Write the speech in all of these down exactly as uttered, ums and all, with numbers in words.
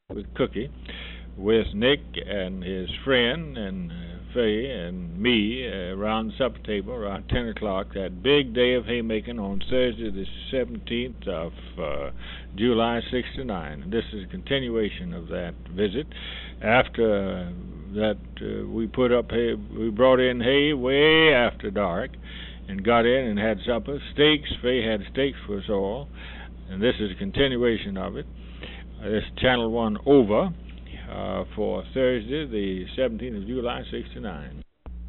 with Cookie, with Nick and his friend and uh, Faye and me uh, around the supper table around ten o'clock that big day of haymaking on Thursday the seventeenth of uh, July sixty-nine. This is a continuation of that visit. After uh, that uh, we put up hay, we brought in hay way after dark and got in and had supper. Steaks, Faye had steaks for us all, and this is a continuation of it. Uh, this is Channel one over. Uh, for Thursday, the seventeenth of July, sixty-nine.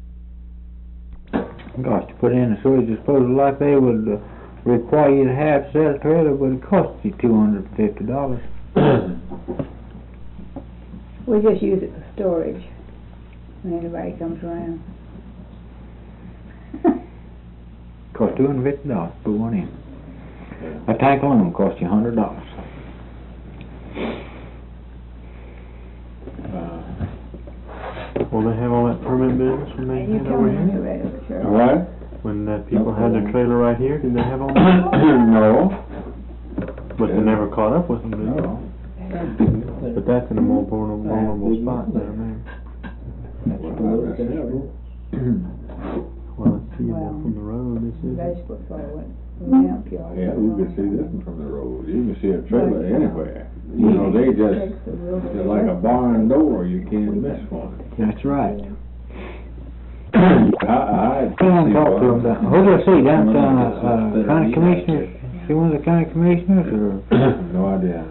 Gosh, to put in a sewage disposal like they would uh, require you to have to sell a trailer, but it costs you two hundred and fifty dollars. We just use it for storage when anybody comes around. Costs two hundred and fifty dollars to put one in. A tank alone costs you one hundred dollars. Will they have all that permit business when they You had tell over me when here? you're ready, sure. What? When uh, people had their trailer right here, did they have all that? No. But they never caught up with them, did they? No. But that's in a more vulnerable, vulnerable spot there, man. Well, it's seeable from the road, this is. Vegetable soil went from the dump yard. Yeah, you can see this one from the road. You can see a trailer anywhere. You know, they just, they're like a barn door, you can't miss one. That's right. I, I. Come on, talk to them about, who do I see, down, uh, uh, county commissioners? See one of the county commissioners, or? No idea.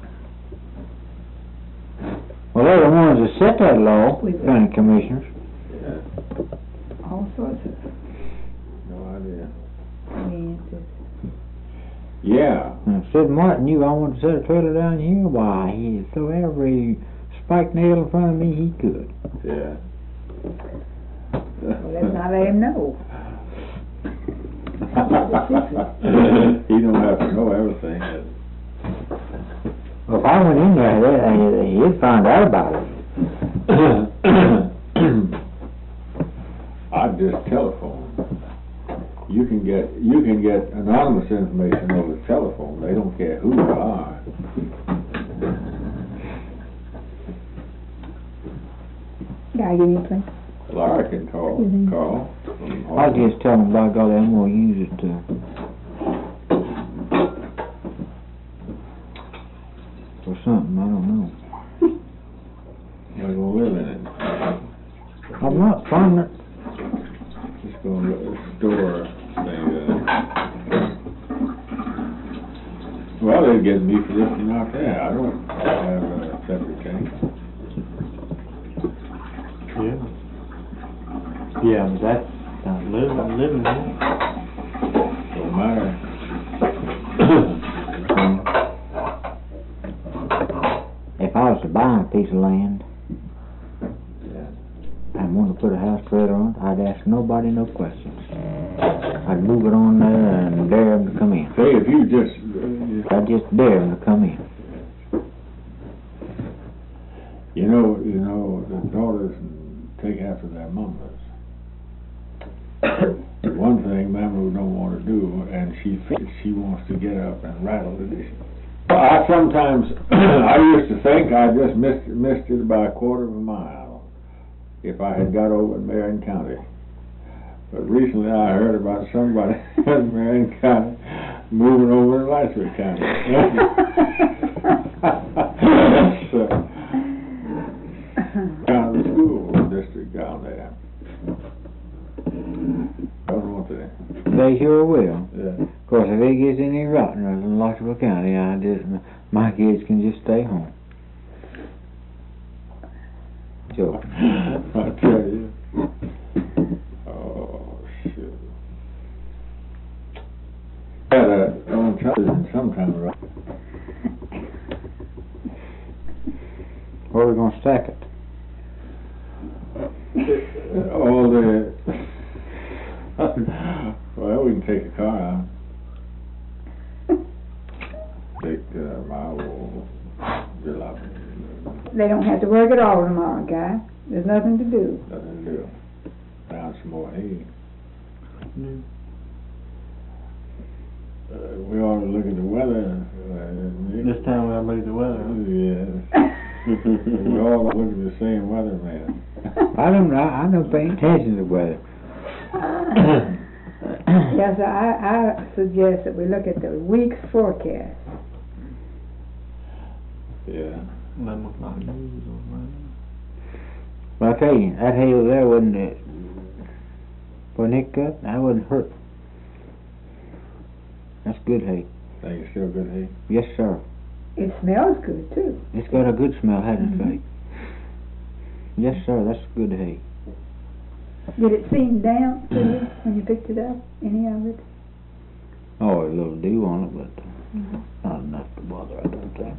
Well, they're the ones that set that law, county commissioners. Yeah. All sorts of No idea. answers. Yeah. And Sid Martin knew I wanted to set a trailer down here, why, he, so every spike nail in front of me he could. Yeah. Well, let's not let him know. He don't have to know everything. Well, if I went in there, they, he'd find out about it. I'd just telephone. You can get you can get anonymous information over the telephone. They don't care who you are. Gotta give you a thing. Laura can call. Mhm. Call. I'll just tell them, by golly, I'm gonna use it to, for something, I don't know. We're gonna live in it. I'm not finding it. Just gonna let the store thing. Uh, well, they get me for lifting out there. I don't have a separate tank. Yeah. Yeah, but that's not living, living here. Don't matter. If I was to buy a piece of land Yeah. and want to put a house trailer on it, I'd ask nobody no questions. I'd move it on there and dare them to come in. Say, if you just, uh, I'd just dare them to come in. you know, you know, the daughters take after their mamas. One thing Mama don't want to do, and she thinks she wants to get up and rattle the dishes. I sometimes, I used to think I just missed, missed it by a quarter of a mile if I had got over in Marion County. But recently I heard about somebody in Marion County moving over to Leicester County. So, kind of the school district down there. Don't want to. They sure will. Yeah. Of course, if it gets any rottener in Lotterville County, I just, my kids can just stay home. So, I tell you. Oh, shit. Had a on television sometime, right? where are we gonna stack it? All the. Well, we can take a car out. Take uh, my old jalopy. They don't have to work at all tomorrow, guys. There's nothing to do. Nothing to do. Down some more hay. Mm. Uh, we ought to look at the weather. Uh, This time we gotta look at the weather, huh? Yes. We all look at the same weatherman. I don't, I, I don't pay attention to the weather. Yes, I, I suggest that we look at the week's forecast. Yeah. Eleven o'clock news on Monday. But I tell you, that hail there wasn't, uh, for Nick cut, that wasn't hurt. That's good hay. Think it's still good hay? Yes, sir. It smells good too. It's got a good smell, hasn't Mhm. it, Faye? Yes, sir, that's good hay. Did it seem damp to you when you picked it up? Any of it? Oh, a little dew on it, but Mhm. not enough to bother, I don't think.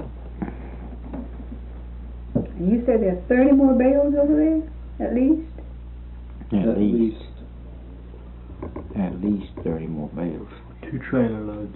And you said there's thirty more bales over there, at least? At least. At least thirty more bales. Two trailer loads.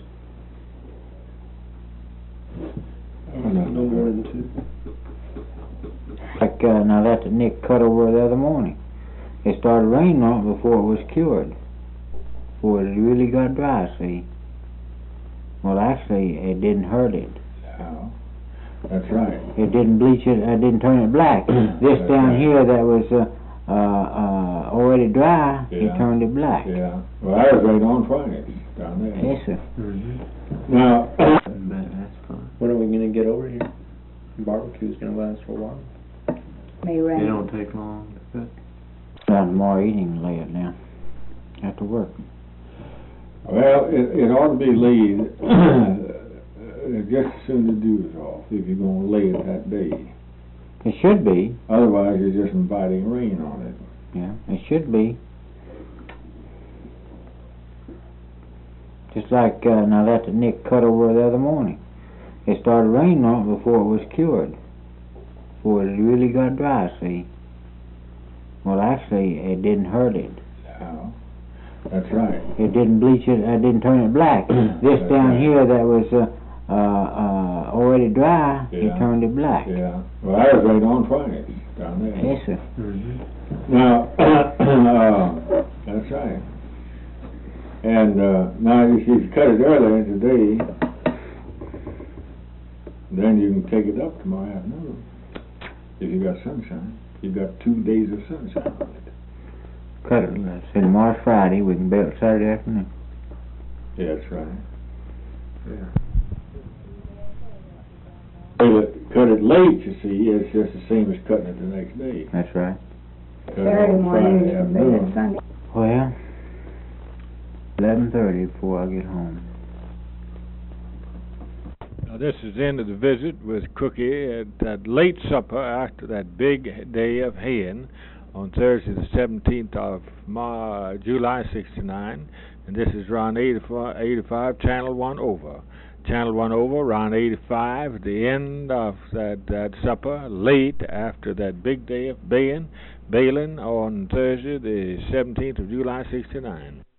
Oh, no, No more than two. Like, uh, now that the Nick cut over the other morning. It started raining on it before it was cured. Before it really got dry, see? Well, actually, it didn't hurt it. No. That's right. It didn't bleach it, it didn't turn it black. This That's down right. here that was, uh, uh, uh, already dry, it Yeah. turned it black. Yeah. Well, I was right on Fridays down there. Yes, sir. Mm-hmm. Now, That's fine. When are we gonna get over here? Barbecue's gonna last for a while. May It rain. don't take long to cut. Now tomorrow evening, lay it down. After work. well, it, it ought to be laid uh, just as soon as the dew is off, if you're gonna lay it that day. It should be, Otherwise, you're just inviting rain on it. yeah, it should be. Just like, uh, now that the Nick cut over the other morning. It started raining on it before it was cured. Before it really got dry, see? Well, actually, it didn't hurt it. No. That's right. It didn't bleach it, it didn't turn it black. This That's down right. here that was, uh, uh, uh, already dry, Yeah. it turned it black. Yeah. Well, I was right on Fridays down there. Yes, sir. Mm-hmm. Now, uh, that's right. And uh, now, if you cut it earlier today, then you can take it up tomorrow afternoon. If you got sunshine, you got two days of sunshine on it. Cut it, let's say tomorrow's Friday, we can bale it Saturday afternoon. Yeah, that's right. Yeah. Cut it, cut it late, you see, it's just the same as cutting it the next day. That's right. Cut it Saturday on morning, Friday you can afternoon. lay it Sunday. Well, eleven thirty before I get home. Now, this is the end of the visit with Cookie at that late supper after that big day of haying on Thursday the seventeenth of Mar- July sixty-nine. And this is Ron eighty-five, eighty-five, Channel one over. Channel one over, Ron eighty-five, at the end of that, that supper, late after that big day of baying, baling on Thursday the seventeenth of July sixty-nine.